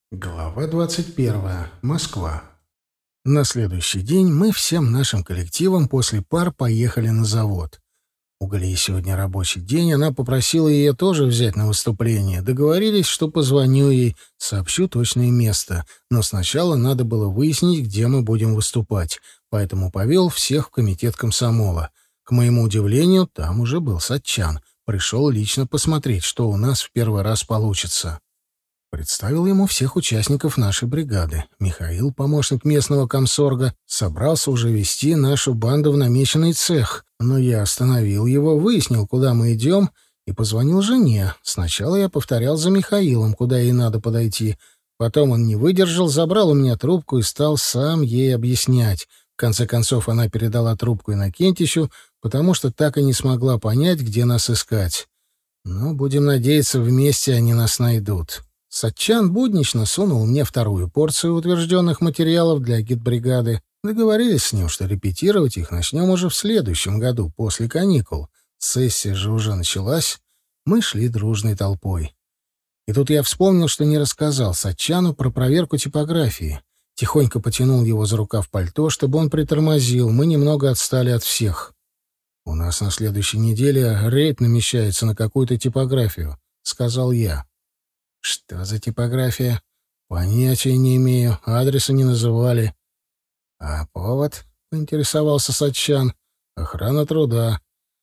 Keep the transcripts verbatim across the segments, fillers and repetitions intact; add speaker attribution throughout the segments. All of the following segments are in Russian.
Speaker 1: Глава двадцать первая. Москва. На следующий день мы всем нашим коллективом после пар поехали на завод. У Галии сегодня рабочий день, она попросила ее тоже взять на выступление. Договорились, что позвоню ей, сообщу точное место. Но сначала надо было выяснить, где мы будем выступать. Поэтому повел всех в комитет комсомола. К моему удивлению, там уже был Сатчан. Пришел лично посмотреть, что у нас в первый раз получится. Представил ему всех участников нашей бригады. Михаил, помощник местного комсорга, собрался уже вести нашу банду в намеченный цех, но я остановил его, выяснил, куда мы идем, и позвонил жене. Сначала я повторял за Михаилом, куда ей надо подойти. Потом он не выдержал, забрал у меня трубку и стал сам ей объяснять. В конце концов, она передала трубку Иннокентичу, потому что так и не смогла понять, где нас искать. Но, будем надеяться, вместе они нас найдут. Сатчан буднично сунул мне вторую порцию утвержденных материалов для гидбригады. Договорились с ним, что репетировать их начнем уже в следующем году, после каникул. Сессия же уже началась. Мы шли дружной толпой. И тут я вспомнил, что не рассказал Сатчану про проверку типографии. Тихонько потянул его за рукав пальто, чтобы он притормозил. Мы немного отстали от всех. «У нас на следующей неделе рейд намечается на какую-то типографию», — сказал я. «Что за типография?» «Понятия не имею. Адреса не называли». «А повод?» — поинтересовался Сатчан. «Охрана труда».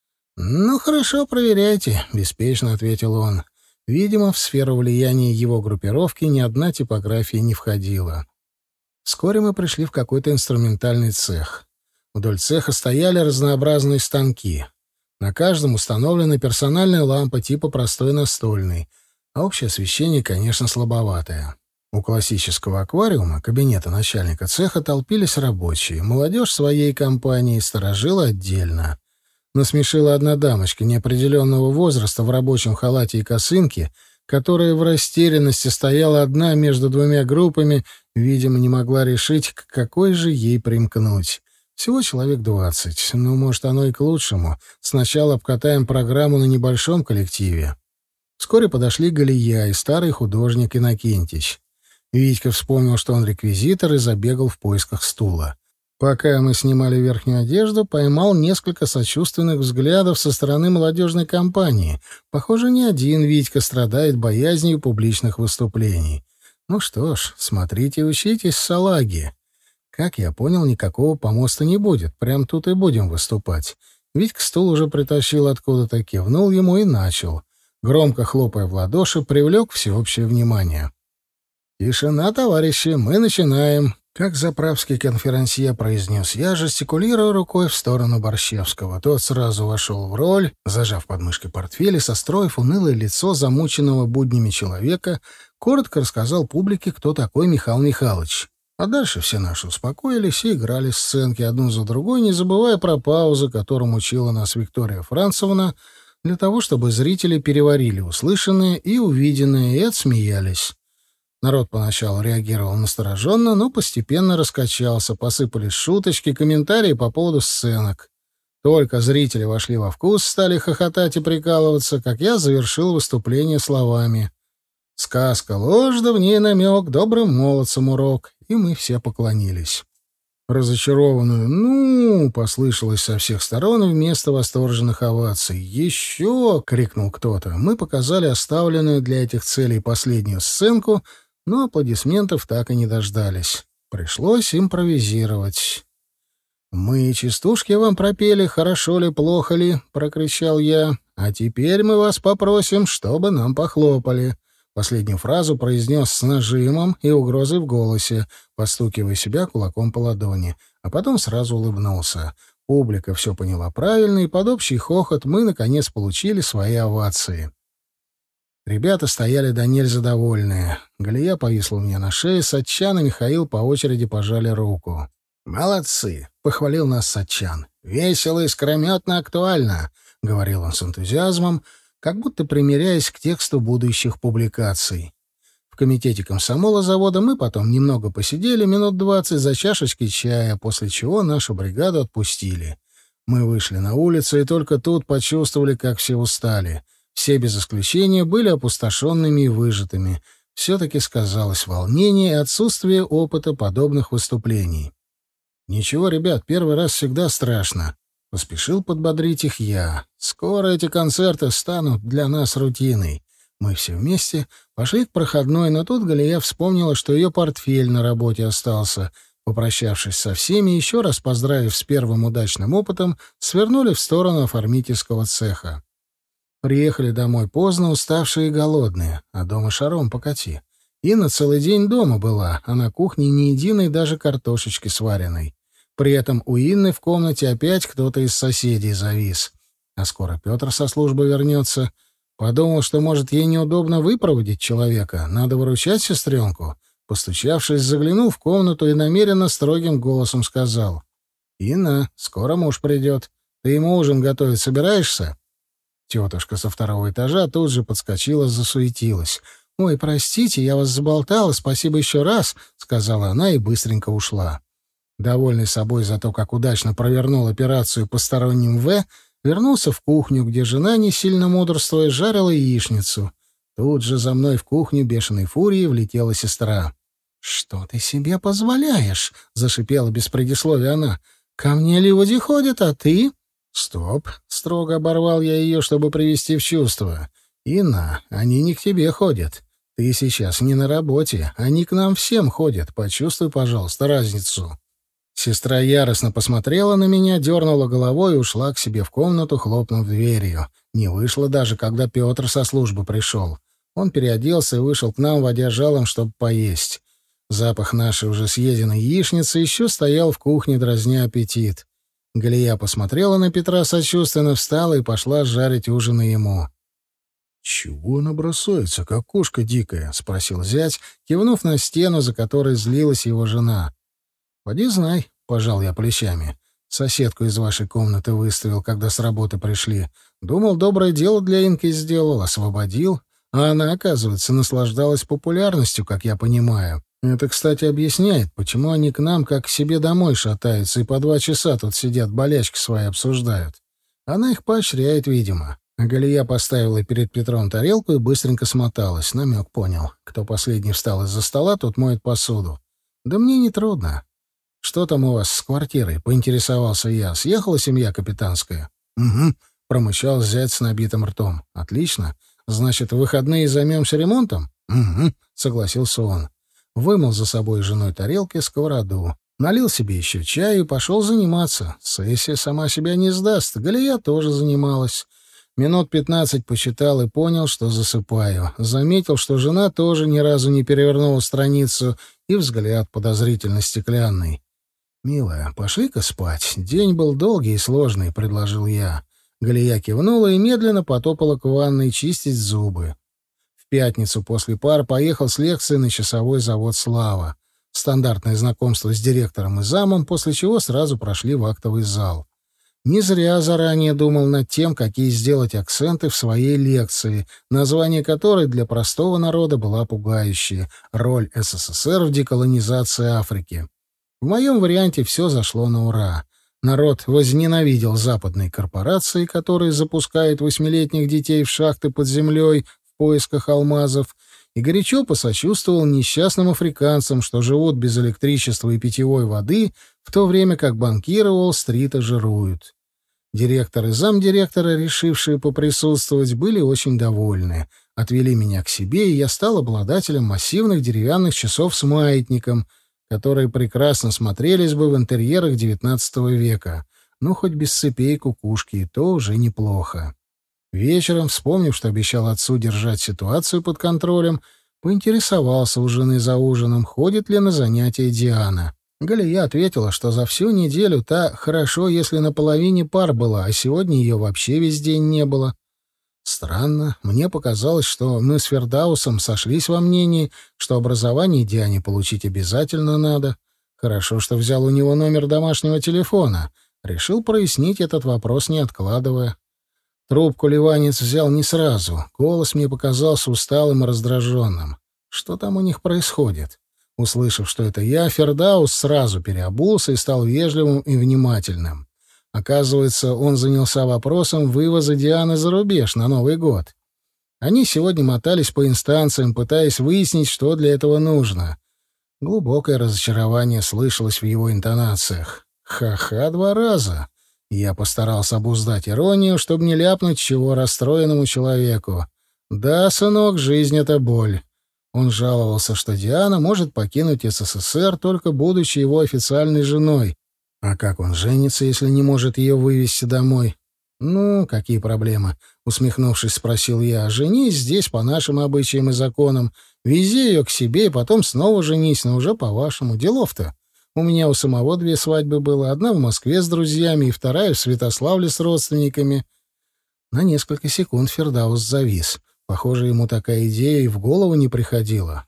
Speaker 1: «Ну, хорошо, проверяйте», — беспечно ответил он. Видимо, в сферу влияния его группировки ни одна типография не входила. Вскоре мы пришли в какой-то инструментальный цех. Вдоль цеха стояли разнообразные станки. На каждом установлена персональная лампа типа простой настольной, а общее освещение, конечно, слабоватое. У классического аквариума, кабинета начальника цеха, толпились рабочие. Молодежь своей компании сторожила отдельно. Насмешила одна дамочка неопределенного возраста в рабочем халате и косынке, которая в растерянности стояла одна между двумя группами, видимо, не могла решить, к какой же ей примкнуть. Всего человек двадцать. Ну, может, оно и к лучшему. Сначала обкатаем программу на небольшом коллективе. Вскоре подошли Галия и старый художник Иннокентич. Витька вспомнил, что он реквизитор, и забегал в поисках стула. Пока мы снимали верхнюю одежду, поймал несколько сочувственных взглядов со стороны молодежной компании. Похоже, не один Витька страдает боязнью публичных выступлений. Ну что ж, смотрите и учитесь, салаги. Как я понял, никакого помоста не будет. Прям тут и будем выступать. Витька стул уже притащил откуда-то, кивнул ему и начал. Громко хлопая в ладоши, привлек всеобщее внимание. «Тишина, товарищи, мы начинаем!» Как заправский конферансье произнес я, жестикулируя рукой в сторону Борщевского. Тот сразу вошел в роль, зажав под мышкой портфель и состроив унылое лицо замученного буднями человека, коротко рассказал публике, кто такой Михаил Михайлович. А дальше все наши успокоились и играли сценки одну за другой, не забывая про паузы, которым учила нас Виктория Францевна, для того, чтобы зрители переварили услышанное и увиденное и отсмеялись. Народ поначалу реагировал настороженно, но постепенно раскачался, посыпались шуточки, комментарии по поводу сценок. Только зрители вошли во вкус, стали хохотать и прикалываться, как я завершил выступление словами: «Сказка ложь, да в ней намек, добрым молодцам урок», и мы все поклонились. Разочарованную «ну» послышалось со всех сторон вместо восторженных оваций. «Еще!» — крикнул кто-то. Мы показали оставленную для этих целей последнюю сценку, но аплодисментов так и не дождались. Пришлось импровизировать. «Мы частушки вам пропели, хорошо ли, плохо ли?» — прокричал я. «А теперь мы вас попросим, чтобы нам похлопали». Последнюю фразу произнес с нажимом и угрозой в голосе, постукивая себя кулаком по ладони, а потом сразу улыбнулся. Публика все поняла правильно, и под общий хохот мы, наконец, получили свои овации. Ребята стояли до нельзя довольные. Галия повисла у меня на шее, Сатчан и Михаил по очереди пожали руку. «Молодцы!» — похвалил нас Сатчан. «Весело, искрометно, актуально!» — говорил он с энтузиазмом, как будто примиряясь к тексту будущих публикаций. В комитете комсомола завода мы потом немного посидели, минут двадцать, за чашечкой чая, после чего нашу бригаду отпустили. Мы вышли на улицу и только тут почувствовали, как все устали. Все без исключения были опустошенными и выжатыми. все-таки сказалось волнение и отсутствие опыта подобных выступлений. «Ничего, ребят, первый раз всегда страшно», — поспешил подбодрить их я. «Скоро эти концерты станут для нас рутиной». Мы все вместе пошли к проходной, но тут Галия вспомнила, что ее портфель на работе остался. Попрощавшись со всеми, еще раз поздравив с первым удачным опытом, свернули в сторону оформительского цеха. Приехали домой поздно, уставшие и голодные, а дома шаром покати. Инна целый день дома была, а на кухне ни единой даже картошечки сваренной. При этом у Инны в комнате опять кто-то из соседей завис. А скоро Петр со службы вернется. Подумал, что, может, ей неудобно выпроводить человека, надо выручать сестренку. Постучавшись, заглянул в комнату и намеренно строгим голосом сказал: «Инна, скоро муж придет. Ты ему ужин готовить собираешься?» Тетушка со второго этажа тут же подскочила, засуетилась. «Ой, простите, я вас заболтала, спасибо еще раз», — сказала она и быстренько ушла. Довольный собой за то, как удачно провернул операцию посторонним В, вернулся в кухню, где жена, не сильно мудрствуя, жарила яичницу. Тут же за мной в кухню бешеной фурией влетела сестра. «Что ты себе позволяешь?» — зашипела без предисловия она. «Ко мне люди ходят, а ты...» «Стоп!» — строго оборвал я ее, чтобы привести в чувство. «Инна, они не к тебе ходят. Ты сейчас не на работе. Они к нам всем ходят. Почувствуй, пожалуйста, разницу». Сестра яростно посмотрела на меня, дернула головой и ушла к себе в комнату, хлопнув дверью. Не вышла даже, когда Петр со службы пришел. Он переоделся и вышел к нам, водя жалом, чтобы поесть. Запах нашей уже съеденной яичницы еще стоял в кухне, дразня аппетит. Галия посмотрела на Петра сочувственно, встала и пошла жарить ужин ему. «Чего она бросается, как кошка дикая?» — спросил зять, кивнув на стену, за которой злилась его жена. «Поди знай», — пожал я плечами. «Соседку из вашей комнаты выставил, когда с работы пришли. Думал, доброе дело для Инки сделал, освободил. А она, оказывается, наслаждалась популярностью, как я понимаю. Это, кстати, объясняет, почему они к нам как к себе домой шатаются и по два часа тут сидят, болячки свои обсуждают. Она их поощряет, видимо». Галия поставила перед Петром тарелку и быстренько смоталась. Намек понял. Кто последний встал из-за стола, тот моет посуду. «Да мне не трудно. Что там у вас с квартирой?» — поинтересовался я. «Съехала семья капитанская?» «Угу», — промычал зять с набитым ртом. «Отлично. Значит, в выходные займемся ремонтом?» «Угу», — согласился он. Вымыл за собой женой тарелки, сковороду. Налил себе еще чаю и пошел заниматься. Сессия сама себя не сдаст. Галия тоже занималась. Минут пятнадцать почитал и понял, что засыпаю. Заметил, что жена тоже ни разу не перевернула страницу, и взгляд подозрительно стеклянный. «Милая, пошли-ка спать. День был долгий и сложный», — предложил я. Галия кивнула и медленно потопала к ванной чистить зубы. В пятницу после пар поехал с лекцией на часовой завод «Слава». Стандартное знакомство с директором и замом, после чего сразу прошли в актовый зал. Не зря заранее думал над тем, какие сделать акценты в своей лекции, название которой для простого народа была пугающая — «Роль СССР в деколонизации Африки». В моем варианте все зашло на ура. Народ возненавидел западные корпорации, которые запускают восьмилетних детей в шахты под землей в поисках алмазов, и горячо посочувствовал несчастным африканцам, что живут без электричества и питьевой воды, в то время как банкиры Уолл-стрита жируют. Директор и замдиректора, решившие поприсутствовать, были очень довольны. Отвели меня к себе, и я стал обладателем массивных деревянных часов с маятником, которые прекрасно смотрелись бы в интерьерах девятнадцатого века. Ну, хоть без цепей и кукушки, и то уже неплохо. Вечером, вспомнив, что обещал отцу держать ситуацию под контролем, поинтересовался у жены за ужином, ходит ли на занятия Диана. Галия ответила, что за всю неделю та хорошо, если на половине пар была, а сегодня ее вообще весь день не было. Странно, мне показалось, что мы с Фердаусом сошлись во мнении, что образование Диане получить обязательно надо. Хорошо, что взял у него номер домашнего телефона. Решил прояснить этот вопрос, не откладывая. Трубку ливанец взял не сразу. Голос мне показался усталым и раздраженным. Что там у них происходит? Услышав, что это я, Фердаус сразу переобулся и стал вежливым и внимательным. Оказывается, он занялся вопросом вывоза Дианы за рубеж на Новый год. Они сегодня мотались по инстанциям, пытаясь выяснить, что для этого нужно. Глубокое разочарование слышалось в его интонациях. Ха-ха два раза. Я постарался обуздать иронию, чтобы не ляпнуть чего расстроенному человеку. Да, сынок, жизнь — это боль. Он жаловался, что Диана может покинуть СССР, только будучи его официальной женой. А как он женится, если не может ее вывезти домой? «Ну, какие проблемы?» — усмехнувшись, спросил я. «Женись здесь по нашим обычаям и законам. Вези ее к себе и потом снова женись, но уже по-вашему. Делов-то. У меня у самого две свадьбы было. Одна в Москве с друзьями и вторая в Святославле с родственниками». На несколько секунд Фердаус завис. Похоже, ему такая идея и в голову не приходила.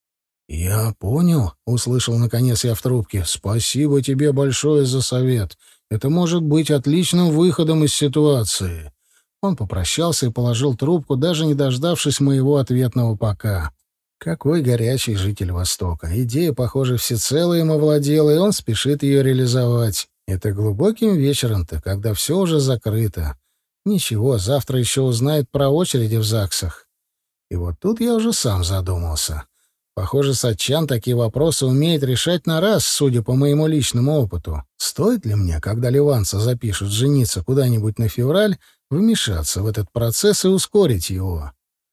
Speaker 1: «Я понял», — услышал наконец я в трубке. «Спасибо тебе большое за совет. Это может быть отличным выходом из ситуации». Он попрощался и положил трубку, даже не дождавшись моего ответного «пока». Какой горячий житель Востока. Идея, похоже, всецело им овладела, и он спешит ее реализовать. Это глубоким вечером-то, когда все уже закрыто. Ничего, завтра еще узнает про очереди в ЗАГСах. И вот тут я уже сам задумался. Похоже, Сатчан такие вопросы умеет решать на раз, судя по моему личному опыту. Стоит ли мне, когда ливанца запишут жениться куда-нибудь на февраль, вмешаться в этот процесс и ускорить его?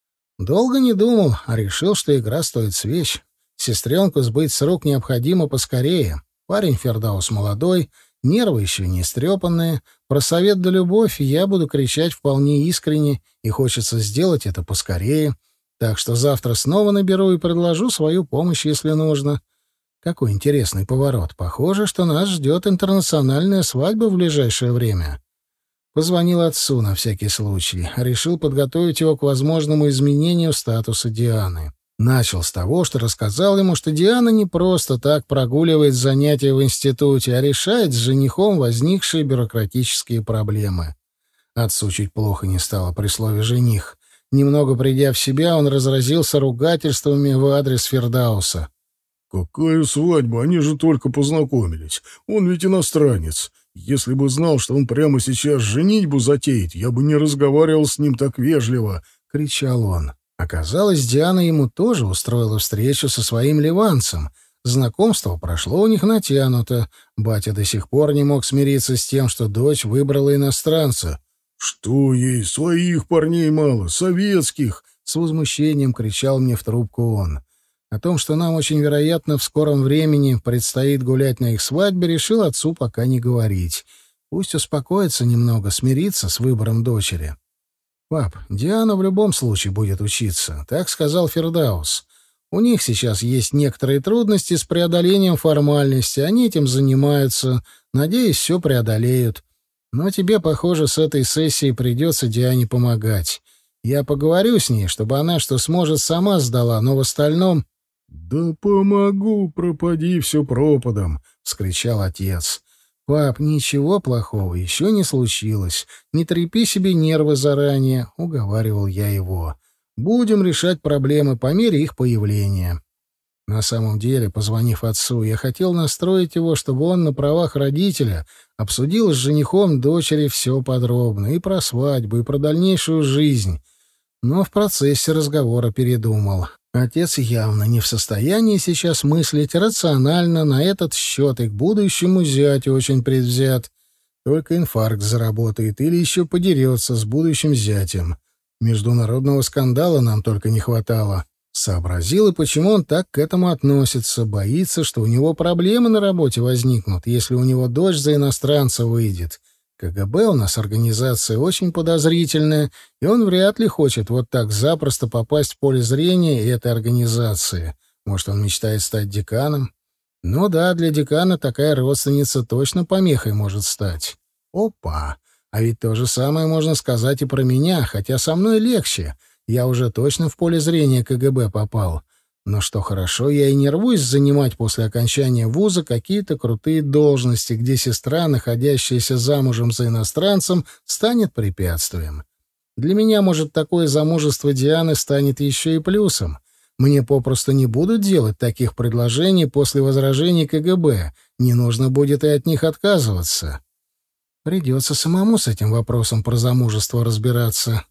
Speaker 1: Долго не думал, а решил, что игра стоит свеч. Сестренку сбыть с рук необходимо поскорее. Парень Фердаус молодой, нервы еще не истрепанные. Про совет да любовь я буду кричать вполне искренне, и хочется сделать это поскорее. Так что завтра снова наберу и предложу свою помощь, если нужно. Какой интересный поворот. Похоже, что нас ждет интернациональная свадьба в ближайшее время. Позвонил отцу на всякий случай. Решил подготовить его к возможному изменению статуса Дианы. Начал с того, что рассказал ему, что Диана не просто так прогуливает занятия в институте, а решает с женихом возникшие бюрократические проблемы. Отцу чуть плохо не стало при слове «жених». Немного придя в себя, он разразился ругательствами в адрес Фердауса.
Speaker 2: «Какая свадьба? Они же только познакомились. Он ведь иностранец. Если бы знал, что он прямо сейчас женитьбу затеет, я бы не разговаривал с ним так вежливо», — кричал он. Оказалось, Диана ему тоже устроила встречу со своим ливанцем. Знакомство прошло у них натянуто. Батя до сих пор не мог смириться с тем, что дочь выбрала иностранца. «Что ей, своих парней мало, советских!» —
Speaker 1: с возмущением кричал мне в трубку он. О том, что нам очень вероятно в скором времени предстоит гулять на их свадьбе, решил отцу пока не говорить. Пусть успокоится немного, смирится с выбором дочери. «Пап, Диана в любом случае будет учиться», — так сказал Фердаус. «У них сейчас есть некоторые трудности с преодолением формальности, они этим занимаются, надеюсь, все преодолеют. Но тебе, похоже, с этой сессией придется Диане помогать. Я поговорю с ней, чтобы она, что сможет, сама сдала, но в остальном...»
Speaker 2: «Да помогу, пропади все пропадом», — вскричал отец.
Speaker 1: «Пап, ничего плохого еще не случилось. Не трепи себе нервы заранее», — уговаривал я его. «Будем решать проблемы по мере их появления». На самом деле, позвонив отцу, я хотел настроить его, чтобы он на правах родителя обсудил с женихом дочери все подробно, и про свадьбу, и про дальнейшую жизнь. Но в процессе разговора передумал. Отец явно не в состоянии сейчас мыслить рационально на этот счет, и к будущему зятю очень предвзят. Только инфаркт заработает или еще подерется с будущим зятем. Международного скандала нам только не хватало. Сообразил, и почему он так к этому относится. Боится, что у него проблемы на работе возникнут, если у него дочь за иностранца выйдет. КГБ у нас организация очень подозрительная, и он вряд ли хочет вот так запросто попасть в поле зрения этой организации. Может, он мечтает стать деканом? Ну да, для декана такая родственница точно помехой может стать. Опа! А ведь то же самое можно сказать и про меня, хотя со мной легче. Я уже точно в поле зрения КГБ попал. Но что хорошо, я и не рвусь занимать после окончания вуза какие-то крутые должности, где сестра, находящаяся замужем за иностранцем, станет препятствием. Для меня, может, такое замужество Дианы станет еще и плюсом. Мне попросту не будут делать таких предложений после возражений КГБ. Не нужно будет и от них отказываться. Придется самому с этим вопросом про замужество разбираться.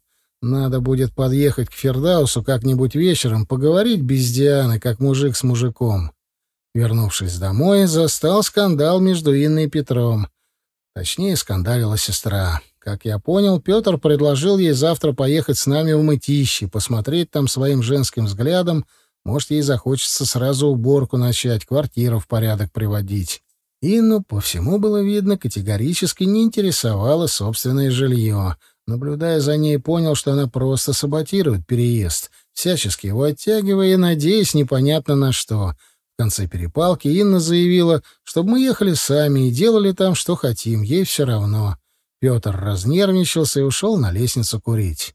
Speaker 1: Надо будет подъехать к Фердаусу как-нибудь вечером, поговорить без Дианы, как мужик с мужиком. Вернувшись домой, застал скандал между Инной и Петром. Точнее, скандалила сестра. Как я понял, Петр предложил ей завтра поехать с нами в Мытищи, посмотреть там своим женским взглядом. Может, ей захочется сразу уборку начать, квартиру в порядок приводить. Инну, по всему было видно, категорически не интересовало собственное жилье. Наблюдая за ней, понял, что она просто саботирует переезд, всячески его оттягивая и надеясь непонятно на что. В конце перепалки Инна заявила, чтобы мы ехали сами и делали там, что хотим, ей все равно. Петр разнервничался и ушел на лестницу курить.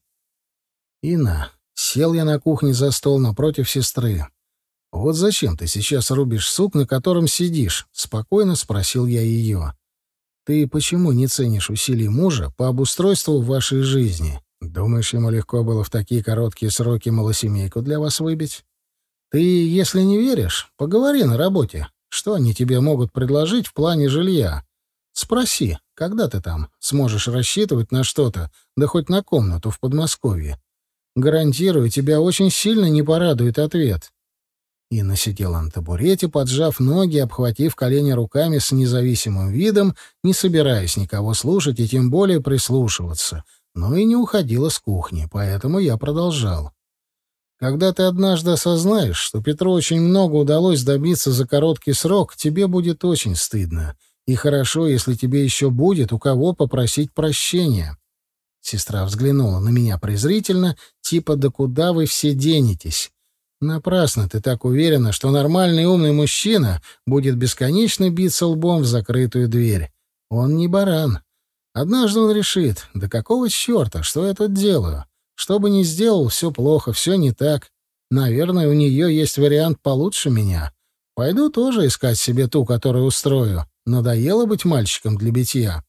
Speaker 1: «Инна, сел я на кухне за стол напротив сестры. Вот зачем ты сейчас рубишь сук, на котором сидишь?» — спокойно спросил я ее. «Ты почему не ценишь усилий мужа по обустройству вашей жизни? Думаешь, ему легко было в такие короткие сроки малосемейку для вас выбить? Ты, если не веришь, поговори на работе. Что они тебе могут предложить в плане жилья? Спроси, когда ты там сможешь рассчитывать на что-то, да хоть на комнату в Подмосковье. Гарантирую, тебя очень сильно не порадует ответ». Инна сидела на табурете, поджав ноги, обхватив колени руками с независимым видом, не собираясь никого слушать и тем более прислушиваться, но и не уходила с кухни, поэтому я продолжал. «Когда ты однажды осознаешь, что Петру очень много удалось добиться за короткий срок, тебе будет очень стыдно. И хорошо, если тебе еще будет у кого попросить прощения». Сестра взглянула на меня презрительно, типа «да куда вы все денетесь?» Напрасно ты так уверена, что нормальный умный мужчина будет бесконечно биться лбом в закрытую дверь. Он не баран. Однажды он решит, да какого черта, что я тут делаю? Что бы ни сделал, все плохо, все не так. Наверное, у нее есть вариант получше меня. Пойду тоже искать себе ту, которую устрою. Надоело быть мальчиком для битья.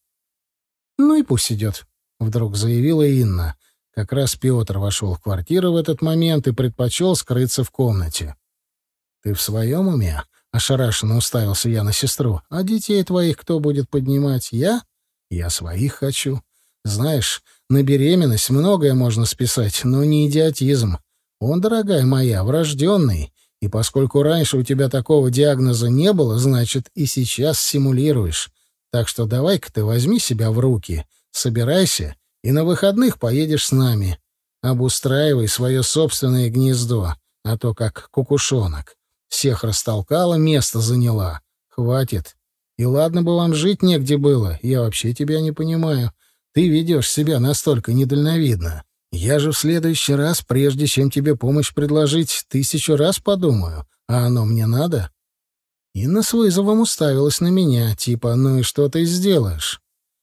Speaker 1: «Ну и пусть идет», — вдруг заявила Инна. Как раз Петр вошел в квартиру в этот момент и предпочел скрыться в комнате. «Ты в своем уме?» — ошарашенно уставился я на сестру. «А детей твоих кто будет поднимать? Я? Я своих хочу. Знаешь, на беременность многое можно списать, но не идиотизм. Он, дорогая моя, врожденный, и поскольку раньше у тебя такого диагноза не было, значит, и сейчас симулируешь. Так что давай-ка ты возьми себя в руки, собирайся, и на выходных поедешь с нами. Обустраивай свое собственное гнездо, а то как кукушонок. Всех растолкала, место заняла. Хватит. И ладно бы вам жить негде было, я вообще тебя не понимаю. Ты ведешь себя настолько недальновидно. Я же в следующий раз, прежде чем тебе помощь предложить, тысячу раз подумаю. А оно мне надо?» Инна с вызовом уставилась на меня, типа «ну и что ты сделаешь?»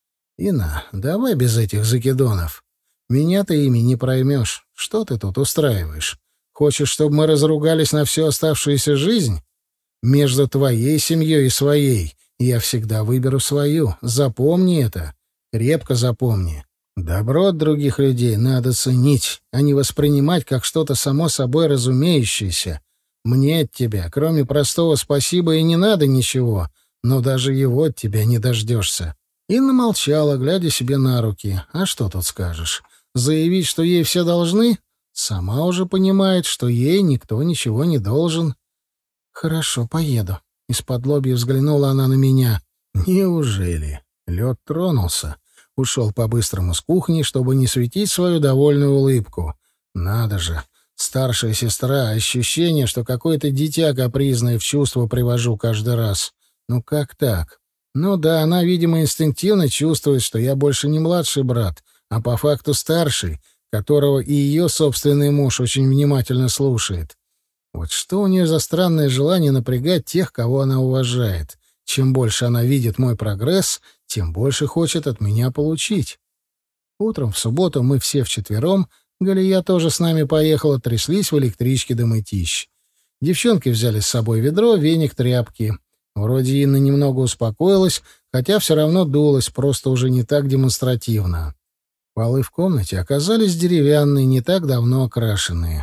Speaker 1: «Инна, давай без этих закидонов. Меня ты ими не проймешь. Что ты тут устраиваешь? Хочешь, чтобы мы разругались на всю оставшуюся жизнь? Между твоей семьей и своей я всегда выберу свою. Запомни это. Крепко запомни. Добро от других людей надо ценить, а не воспринимать как что-то само собой разумеющееся. Мне от тебя, кроме простого спасибо, и не надо ничего, но даже его от тебя не дождешься». Инна молчала, глядя себе на руки. А что тут скажешь? Заявить, что ей все должны? Сама уже понимает, что ей никто ничего не должен. «Хорошо, поеду». Исподлобья взглянула она на меня. «Неужели?» Лед тронулся. Ушел по-быстрому с кухни, чтобы не светить свою довольную улыбку. Надо же. Старшая сестра, ощущение, что какое-то дитя капризное в чувство привожу каждый раз. Ну как так? Ну да, она, видимо, инстинктивно чувствует, что я больше не младший брат, а по факту старший, которого и ее собственный муж очень внимательно слушает. Вот что у нее за странное желание напрягать тех, кого она уважает. Чем больше она видит мой прогресс, тем больше хочет от меня получить. Утром в субботу мы все вчетвером, Галия тоже с нами поехала, тряслись в электричке до Мытищ. Девчонки взяли с собой ведро, веник, тряпки. Вроде Инна немного успокоилась, хотя все равно дулась, просто уже не так демонстративно. Полы в комнате оказались деревянные, не так давно окрашенные.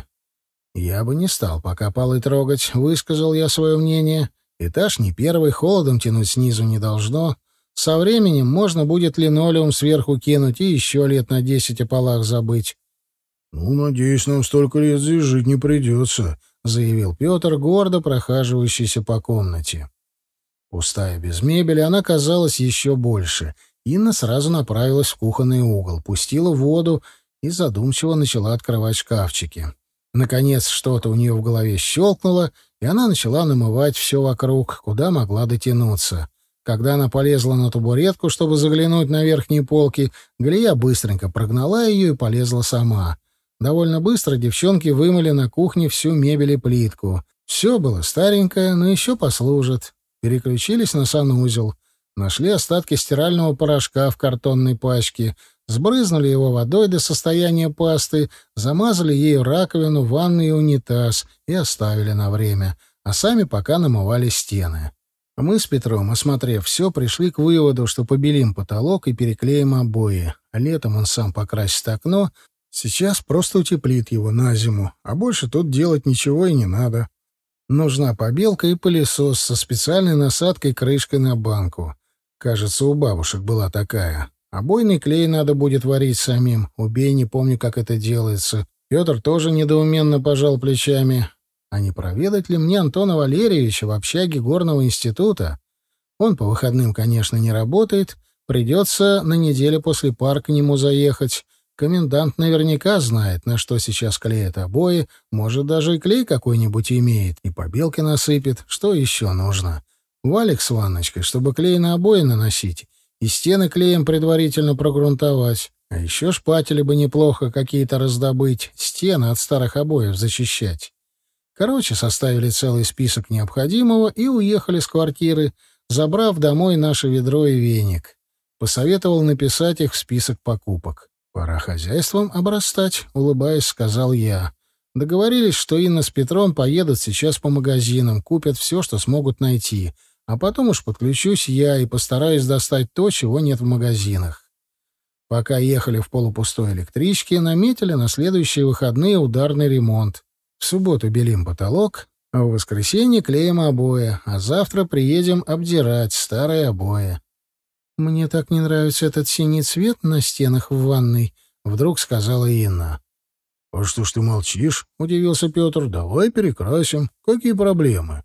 Speaker 1: «Я бы не стал пока полы трогать», — высказал я свое мнение. «Этаж не первый, холодом тянуть снизу не должно. Со временем можно будет линолеум сверху кинуть и еще лет на десять о полах забыть».
Speaker 2: «Ну, надеюсь, нам столько лет здесь жить не придется», — заявил
Speaker 1: Петр, гордо прохаживающийся по комнате. Пустая, без мебели, она казалась еще больше. Инна сразу направилась в кухонный угол, пустила воду и задумчиво начала открывать шкафчики. Наконец, что-то у нее в голове щелкнуло, и она начала намывать все вокруг, куда могла дотянуться. Когда она полезла на табуретку, чтобы заглянуть на верхние полки, Галия быстренько прогнала ее и полезла сама. Довольно быстро девчонки вымыли на кухне всю мебель и плитку. Все было старенькое, но еще послужит. Переключились на санузел. Нашли остатки стирального порошка в картонной пачке, сбрызнули его водой до состояния пасты, замазали ею раковину, ванну и унитаз и оставили на время, а сами пока намывали стены. Мы с Петром, осмотрев все, пришли к выводу, что побелим потолок и переклеим обои, а летом он сам покрасит окно, сейчас просто утеплит его на зиму, а больше тут делать ничего и не надо. Нужна побелка и пылесос со специальной насадкой-крышкой на банку. Кажется, у бабушек была такая. Обойный клей надо будет варить самим. Убей, не помню, как это делается. Петр тоже недоуменно пожал плечами. А не проведать ли мне Антона Валерьевича в общаге горного института? Он по выходным, конечно, не работает. Придется на неделю после пар к нему заехать. Комендант наверняка знает, на что сейчас клеят обои. Может, даже и клей какой-нибудь имеет. И побелки насыпет. Что еще нужно? Валик с ванночкой, чтобы клей на обои наносить. И стены клеем предварительно прогрунтовать. А еще шпатели бы неплохо какие-то раздобыть. Стены от старых обоев зачищать. Короче, составили целый список необходимого и уехали с квартиры, забрав домой наше ведро и веник. Посоветовал написать их в список покупок. «Пора хозяйством обрастать», — улыбаясь, сказал я. Договорились, что Инна с Петром поедут сейчас по магазинам, купят все, что смогут найти, а потом уж подключусь я и постараюсь достать то, чего нет в магазинах. Пока ехали в полупустой электричке, наметили на следующие выходные ударный ремонт. В субботу белим потолок, а в воскресенье клеим обои, а завтра приедем обдирать старые обои. «Мне так не нравится этот синий цвет на стенах в ванной», — вдруг сказала Инна.
Speaker 2: «А что ж ты молчишь?» — удивился Петр. «Давай перекрасим. Какие проблемы?»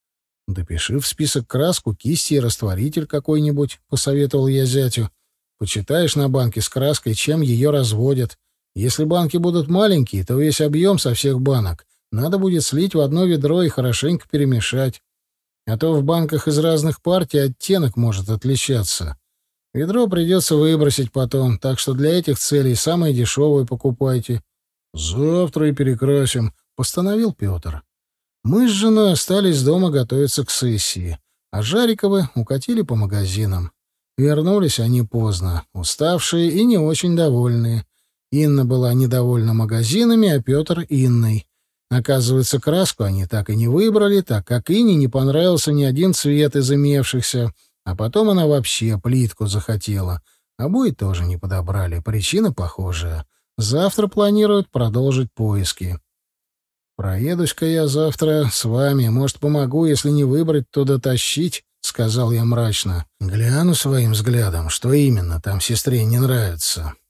Speaker 1: «Допиши в список краску, кисти и растворитель какой-нибудь», — посоветовал я зятю. «Почитаешь на банке с краской, чем ее разводят. Если банки будут маленькие, то весь объем со всех банок надо будет слить в одно ведро и хорошенько перемешать. А то в банках из разных партий оттенок может отличаться. Ведро придется выбросить потом, так что для этих целей самое дешевое покупайте».
Speaker 2: «Завтра и перекрасим»,
Speaker 1: — постановил Петр. Мы с женой остались дома готовиться к сессии, а Жариковы укатили по магазинам. Вернулись они поздно, уставшие и не очень довольные. Инна была недовольна магазинами, а Петр — Инной. Оказывается, краску они так и не выбрали, так как Инне не понравился ни один цвет из имевшихся, а потом она вообще плитку захотела. Обои тоже не подобрали, причина похожая. Завтра планируют продолжить поиски. «Проедусь-ка я завтра с вами. Может, помогу, если не выбрать, то дотащить», — сказал я мрачно. «Гляну своим взглядом, что именно там сестре не нравится».